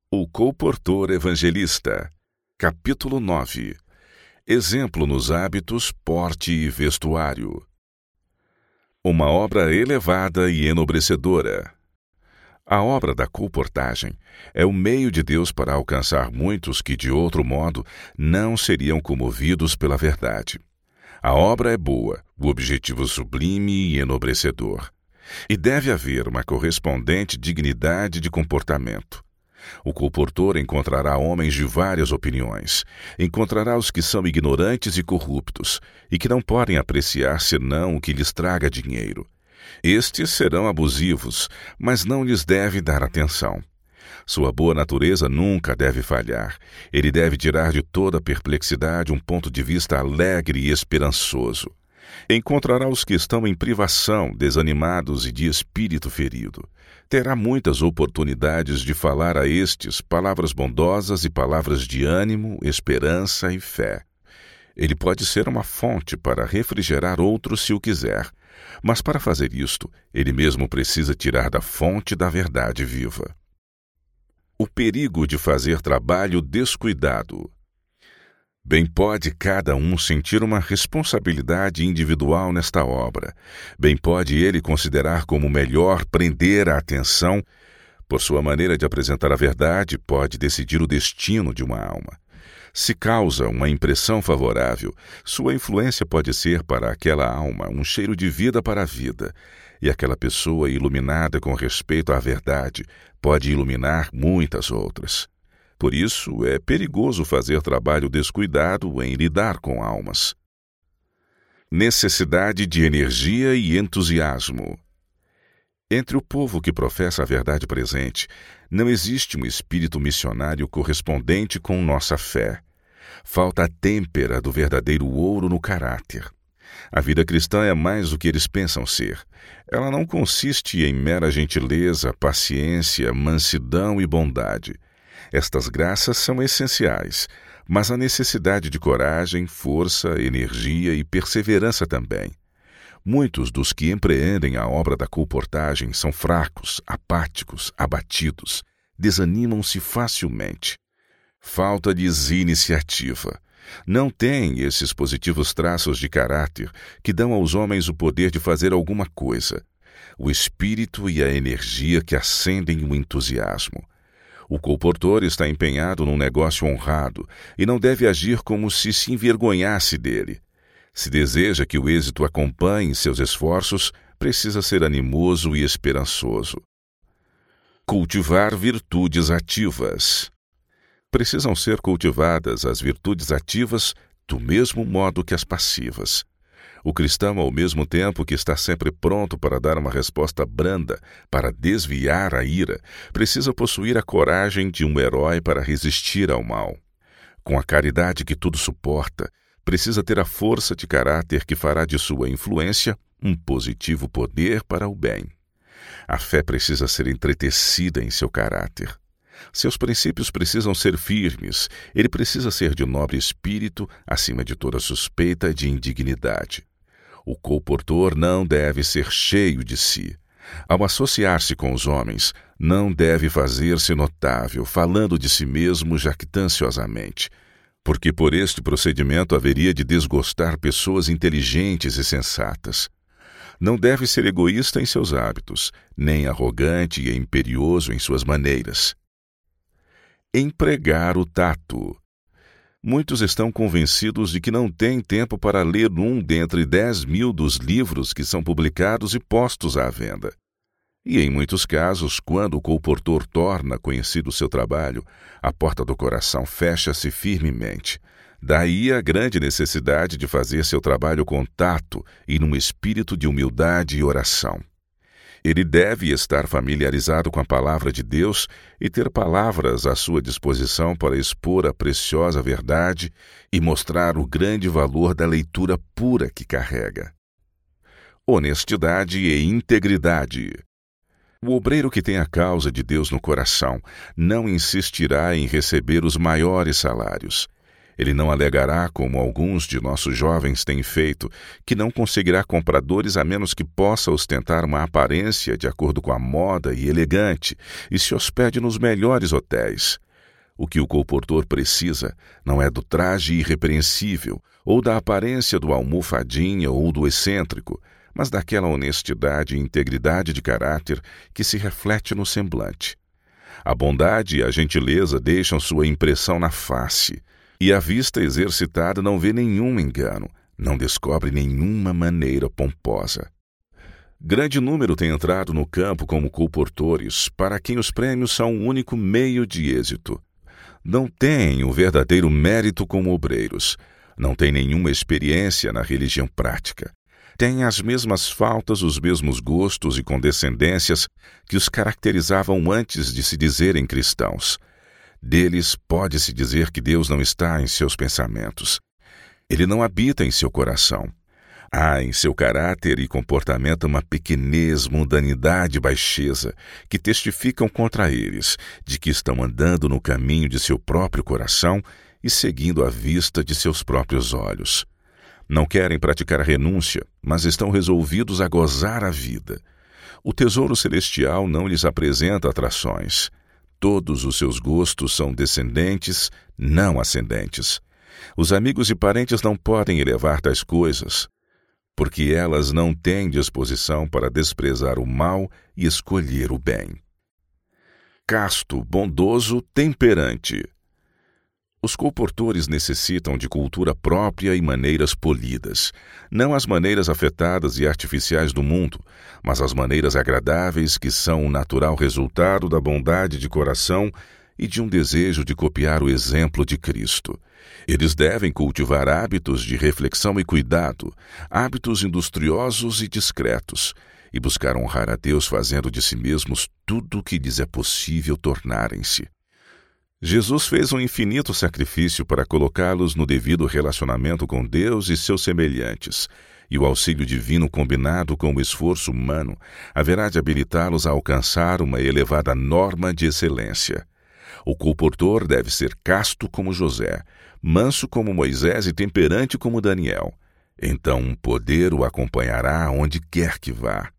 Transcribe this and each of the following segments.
O Colportor Evangelista. Capítulo 9. Exemplo nos hábitos, porte e vestuário. Uma obra elevada e enobrecedora. A obra da colportagem é o meio de Deus para alcançar muitos que, de outro modo, não seriam comovidos pela verdade. A obra é boa, o objetivo sublime e enobrecedor. E deve haver uma correspondente dignidade de comportamento. O colportor encontrará homens de várias opiniões, encontrará os que são ignorantes e corruptos, e que não podem apreciar senão o que lhes traga dinheiro. Estes serão abusivos, mas não lhes deve dar atenção. Sua boa natureza nunca deve falhar. Ele deve tirar de toda perplexidade um ponto de vista alegre e esperançoso. Encontrará os que estão em privação, desanimados e de espírito ferido. Terá muitas oportunidades de falar a estes palavras bondosas e palavras de ânimo, esperança e fé. Ele pode ser uma fonte para refrigerar outros se o quiser, mas para fazer isto, ele mesmo precisa tirar da fonte da verdade viva. O perigo de fazer trabalho descuidado. Bem pode cada um sentir uma responsabilidade individual nesta obra. Bem pode ele considerar como melhor prender a atenção. Por sua maneira de apresentar a verdade, pode decidir o destino de uma alma. Se causa uma impressão favorável, sua influência pode ser para aquela alma um cheiro de vida para a vida. E aquela pessoa iluminada com respeito à verdade pode iluminar muitas outras. Por isso, é perigoso fazer trabalho descuidado em lidar com almas. Necessidade de energia e entusiasmo. Entre o povo que professa a verdade presente, não existe um espírito missionário correspondente com nossa fé. Falta a têmpera do verdadeiro ouro no caráter. A vida cristã é mais do que eles pensam ser. Ela não consiste em mera gentileza, paciência, mansidão e bondade. Estas graças são essenciais, mas a necessidade de coragem, força, energia e perseverança também. Muitos dos que empreendem a obra da colportagem são fracos, apáticos, abatidos, desanimam-se facilmente. Falta-lhes iniciativa. Não têm esses positivos traços de caráter que dão aos homens o poder de fazer alguma coisa, o espírito e a energia que acendem o entusiasmo. O colportor está empenhado num negócio honrado e não deve agir como se envergonhasse dele. Se deseja que o êxito acompanhe seus esforços, precisa ser animoso e esperançoso. Cultivar virtudes ativas. Precisam ser cultivadas as virtudes ativas do mesmo modo que as passivas. O cristão, ao mesmo tempo que está sempre pronto para dar uma resposta branda, para desviar a ira, precisa possuir a coragem de um herói para resistir ao mal. Com a caridade que tudo suporta, precisa ter a força de caráter que fará de sua influência um positivo poder para o bem. A fé precisa ser entretecida em seu caráter. Seus princípios precisam ser firmes, ele precisa ser de nobre espírito, acima de toda suspeita de indignidade. O colportor não deve ser cheio de si. Ao associar-se com os homens, não deve fazer-se notável, falando de si mesmo jactanciosamente, porque por este procedimento haveria de desgostar pessoas inteligentes e sensatas. Não deve ser egoísta em seus hábitos, nem arrogante e imperioso em suas maneiras. Empregar o tato. Muitos estão convencidos de que não têm tempo para ler um dentre 10.000 dos livros que são publicados e postos à venda. E em muitos casos, quando o colportor torna conhecido o seu trabalho, a porta do coração fecha-se firmemente. Daí a grande necessidade de fazer seu trabalho com tato e num espírito de humildade e oração. Ele deve estar familiarizado com a palavra de Deus e ter palavras à sua disposição para expor a preciosa verdade e mostrar o grande valor da leitura pura que carrega. Honestidade e integridade. O obreiro que tem a causa de Deus no coração não insistirá em receber os maiores salários. Ele não alegará, como alguns de nossos jovens têm feito, que não conseguirá compradores a menos que possa ostentar uma aparência de acordo com a moda e elegante e se hospede nos melhores hotéis. O que o colportor precisa não é do traje irrepreensível ou da aparência do almofadinha ou do excêntrico, mas daquela honestidade e integridade de caráter que se reflete no semblante. A bondade e a gentileza deixam sua impressão na face, e a vista exercitada não vê nenhum engano, não descobre nenhuma maneira pomposa. Grande número tem entrado no campo como colportores, para quem os prêmios são o único meio de êxito. Não têm o verdadeiro mérito como obreiros, não têm nenhuma experiência na religião prática. Têm as mesmas faltas, os mesmos gostos e condescendências que os caracterizavam antes de se dizerem cristãos. Deles pode-se dizer que Deus não está em seus pensamentos. Ele não habita em seu coração. Há em seu caráter e comportamento uma pequenez, mundanidade e baixeza que testificam contra eles de que estão andando no caminho de seu próprio coração e seguindo a vista de seus próprios olhos. Não querem praticar a renúncia, mas estão resolvidos a gozar a vida. O tesouro celestial não lhes apresenta atrações. Todos os seus gostos são descendentes, não ascendentes. Os amigos e parentes não podem elevar tais coisas, porque elas não têm disposição para desprezar o mal e escolher o bem. Casto, bondoso, temperante. Os colportores necessitam de cultura própria e maneiras polidas, não as maneiras afetadas e artificiais do mundo, mas as maneiras agradáveis que são o natural resultado da bondade de coração e de um desejo de copiar o exemplo de Cristo. Eles devem cultivar hábitos de reflexão e cuidado, hábitos industriosos e discretos, e buscar honrar a Deus fazendo de si mesmos tudo o que lhes é possível tornarem-se. Jesus fez um infinito sacrifício para colocá-los no devido relacionamento com Deus e seus semelhantes, e o auxílio divino combinado com o esforço humano haverá de habilitá-los a alcançar uma elevada norma de excelência. O colportor deve ser casto como José, manso como Moisés e temperante como Daniel. Então um poder o acompanhará onde quer que vá.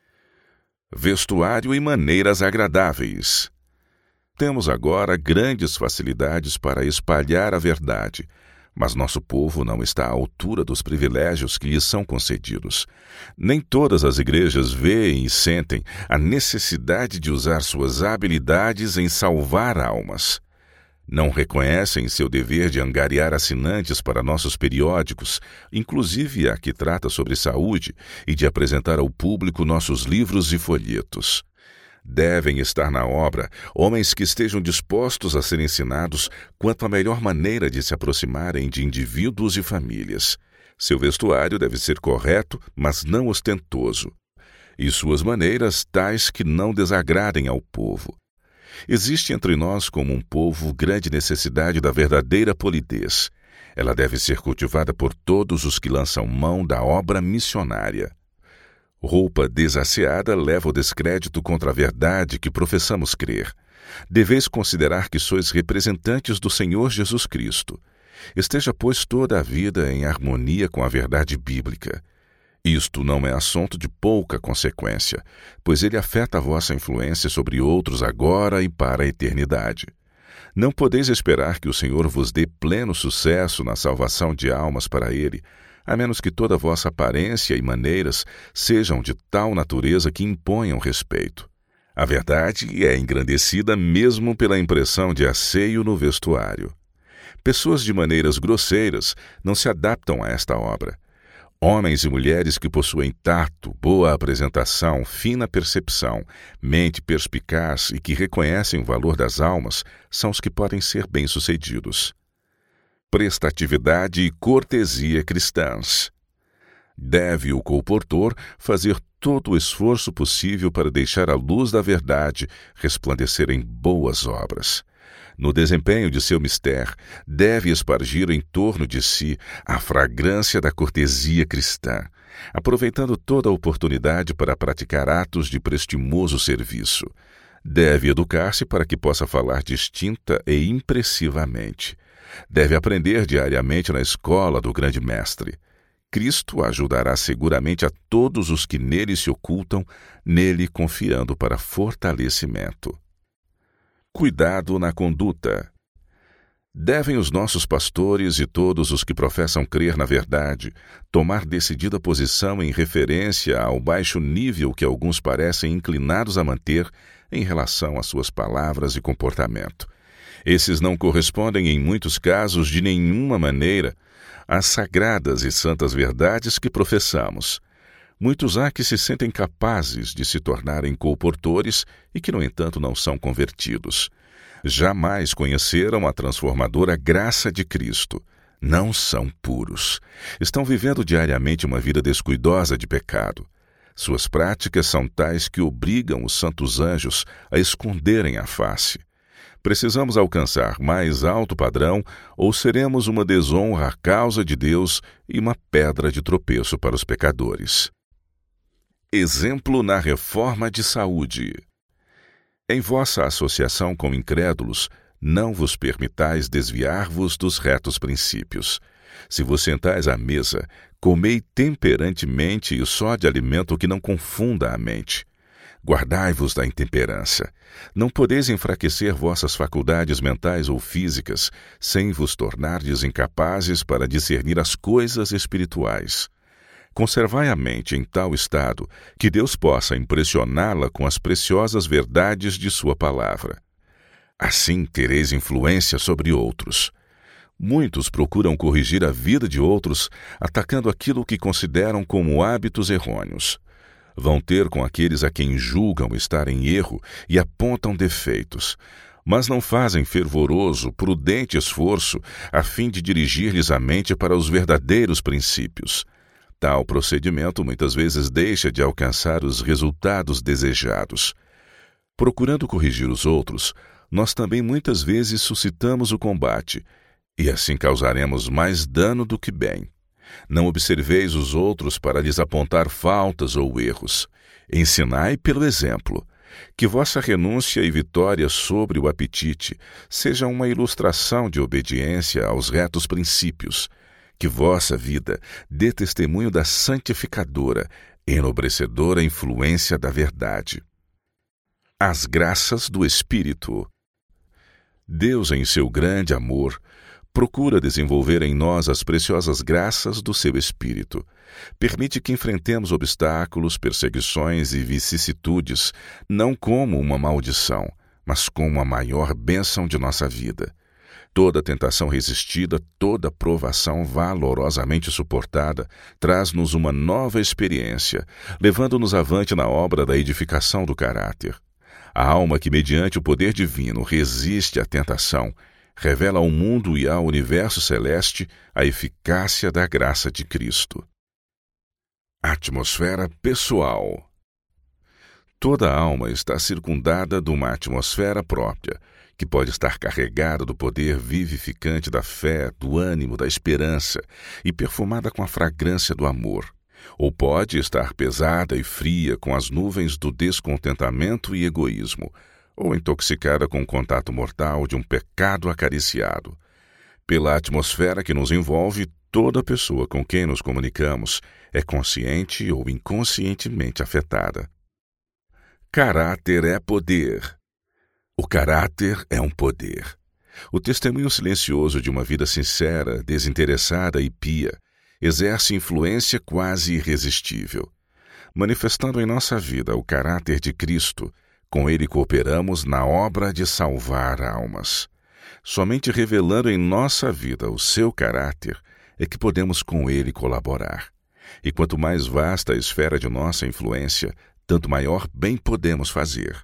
Vestuário e maneiras agradáveis. Temos agora grandes facilidades para espalhar a verdade, mas nosso povo não está à altura dos privilégios que lhes são concedidos. Nem todas as igrejas veem e sentem a necessidade de usar suas habilidades em salvar almas. Não reconhecem seu dever de angariar assinantes para nossos periódicos, inclusive a que trata sobre saúde, e de apresentar ao público nossos livros e folhetos. Devem estar na obra homens que estejam dispostos a ser ensinados quanto à melhor maneira de se aproximarem de indivíduos e famílias. Seu vestuário deve ser correto, mas não ostentoso, e suas maneiras tais que não desagradem ao povo. Existe entre nós, como um povo, grande necessidade da verdadeira polidez. Ela deve ser cultivada por todos os que lançam mão da obra missionária. Roupa desasseada leva o descrédito contra a verdade que professamos crer. Deveis considerar que sois representantes do Senhor Jesus Cristo. Esteja, pois, toda a vida em harmonia com a verdade bíblica. Isto não é assunto de pouca consequência, pois ele afeta a vossa influência sobre outros agora e para a eternidade. Não podeis esperar que o Senhor vos dê pleno sucesso na salvação de almas para ele, a menos que toda a vossa aparência e maneiras sejam de tal natureza que imponham respeito. A verdade é engrandecida mesmo pela impressão de asseio no vestuário. Pessoas de maneiras grosseiras não se adaptam a esta obra. Homens e mulheres que possuem tato, boa apresentação, fina percepção, mente perspicaz e que reconhecem o valor das almas são os que podem ser bem-sucedidos. Prestatividade e cortesia cristãs. Deve o colportor fazer todo o esforço possível para deixar a luz da verdade resplandecer em boas obras. No desempenho de seu mister, deve espargir em torno de si a fragrância da cortesia cristã, aproveitando toda a oportunidade para praticar atos de prestimoso serviço. Deve educar-se para que possa falar distinta e impressivamente. Deve aprender diariamente na escola do grande mestre. Cristo ajudará seguramente a todos os que nele se ocultam, nele confiando para fortalecimento. Cuidado na conduta. Devem os nossos pastores e todos os que professam crer na verdade tomar decidida posição em referência ao baixo nível que alguns parecem inclinados a manter em relação às suas palavras e comportamento. Esses não correspondem, em muitos casos, de nenhuma maneira às sagradas e santas verdades que professamos. Muitos há que se sentem capazes de se tornarem colportores e que, no entanto, não são convertidos. Jamais conheceram a transformadora graça de Cristo. Não são puros. Estão vivendo diariamente uma vida descuidosa de pecado. Suas práticas são tais que obrigam os santos anjos a esconderem a face. Precisamos alcançar mais alto padrão ou seremos uma desonra à causa de Deus e uma pedra de tropeço para os pecadores. Exemplo na reforma de saúde. Em vossa associação com incrédulos, não vos permitais desviar-vos dos retos princípios. Se vos sentais à mesa, comei temperantemente e só de alimento que não confunda a mente. Guardai-vos da intemperança. Não podeis enfraquecer vossas faculdades mentais ou físicas, sem vos tornardes incapazes para discernir as coisas espirituais. Conservai a mente em tal estado que Deus possa impressioná-la com as preciosas verdades de sua palavra. Assim tereis influência sobre outros. Muitos procuram corrigir a vida de outros, atacando aquilo que consideram como hábitos errôneos. Vão ter com aqueles a quem julgam estar em erro e apontam defeitos, mas não fazem fervoroso, prudente esforço a fim de dirigir-lhes a mente para os verdadeiros princípios. Tal procedimento muitas vezes deixa de alcançar os resultados desejados. Procurando corrigir os outros, nós também muitas vezes suscitamos o combate, e assim causaremos mais dano do que bem. Não observeis os outros para lhes apontar faltas ou erros. Ensinai pelo exemplo. Que vossa renúncia e vitória sobre o apetite seja uma ilustração de obediência aos retos princípios. Que vossa vida dê testemunho da santificadora, enobrecedora influência da verdade. As graças do Espírito. Deus, em seu grande amor, procura desenvolver em nós as preciosas graças do seu Espírito. Permite que enfrentemos obstáculos, perseguições e vicissitudes, não como uma maldição, mas como a maior bênção de nossa vida. Toda tentação resistida, toda provação valorosamente suportada, traz-nos uma nova experiência, levando-nos avante na obra da edificação do caráter. A alma que, mediante o poder divino, resiste à tentação, revela ao mundo e ao universo celeste a eficácia da graça de Cristo. Atmosfera pessoal. Toda alma está circundada de uma atmosfera própria, que pode estar carregada do poder vivificante da fé, do ânimo, da esperança e perfumada com a fragrância do amor. Ou pode estar pesada e fria com as nuvens do descontentamento e egoísmo, ou intoxicada com o contato mortal de um pecado acariciado. Pela atmosfera que nos envolve, toda pessoa com quem nos comunicamos é consciente ou inconscientemente afetada. Caráter é poder. O caráter é um poder. O testemunho silencioso de uma vida sincera, desinteressada e pia exerce influência quase irresistível. Manifestando em nossa vida o caráter de Cristo, com ele cooperamos na obra de salvar almas. Somente revelando em nossa vida o seu caráter é que podemos com ele colaborar. E quanto mais vasta a esfera de nossa influência, tanto maior bem podemos fazer.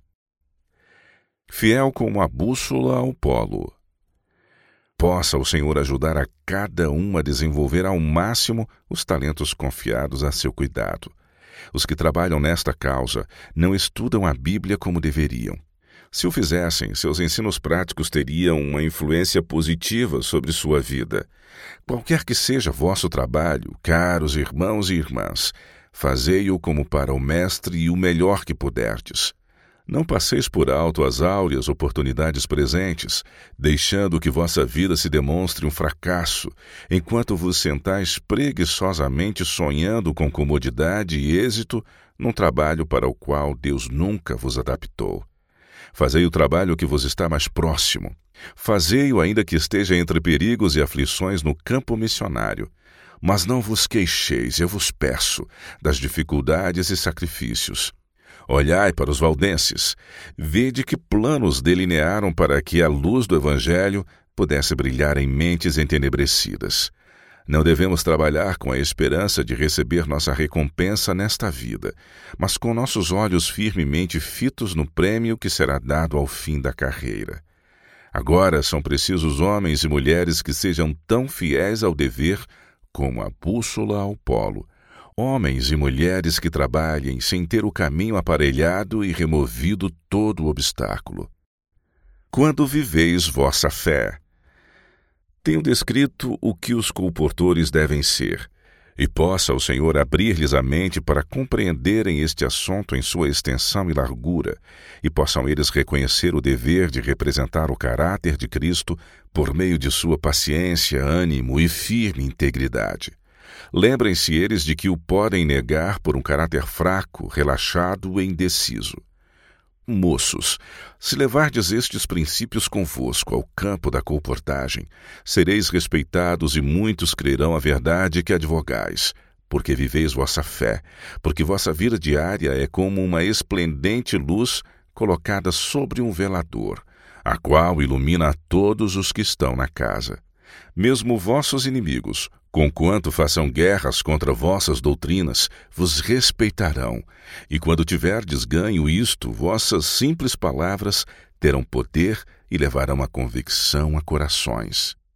Fiel como a bússola ao polo. Possa o Senhor ajudar a cada um a desenvolver ao máximo os talentos confiados a seu cuidado. Os que trabalham nesta causa não estudam a Bíblia como deveriam. Se o fizessem, seus ensinos práticos teriam uma influência positiva sobre sua vida. Qualquer que seja vosso trabalho, caros irmãos e irmãs, fazei-o como para o Mestre e o melhor que puderdes. Não passeis por alto as áureas oportunidades presentes, deixando que vossa vida se demonstre um fracasso, enquanto vos sentais preguiçosamente sonhando com comodidade e êxito num trabalho para o qual Deus nunca vos adaptou. Fazei o trabalho que vos está mais próximo. Fazei-o ainda que esteja entre perigos e aflições no campo missionário. Mas não vos queixeis, eu vos peço, das dificuldades e sacrifícios. Olhai para os valdenses, vede que planos delinearam para que a luz do Evangelho pudesse brilhar em mentes entenebrecidas. Não devemos trabalhar com a esperança de receber nossa recompensa nesta vida, mas com nossos olhos firmemente fitos no prêmio que será dado ao fim da carreira. Agora são precisos homens e mulheres que sejam tão fiéis ao dever como a bússola ao polo, homens e mulheres que trabalhem sem ter o caminho aparelhado e removido todo o obstáculo. Quando viveis vossa fé. Tenho descrito o que os colportores devem ser, e possa o Senhor abrir-lhes a mente para compreenderem este assunto em sua extensão e largura, e possam eles reconhecer o dever de representar o caráter de Cristo por meio de sua paciência, ânimo e firme integridade. Lembrem-se eles de que o podem negar por um caráter fraco, relaxado e indeciso. Moços, se levardes estes princípios convosco ao campo da colportagem, sereis respeitados e muitos crerão a verdade que advogais, porque viveis vossa fé, porque vossa vida diária é como uma esplendente luz colocada sobre um velador, a qual ilumina a todos os que estão na casa. Mesmo vossos inimigos, conquanto façam guerras contra vossas doutrinas, vos respeitarão, e quando tiverdes ganho isto, vossas simples palavras terão poder e levarão a convicção a corações.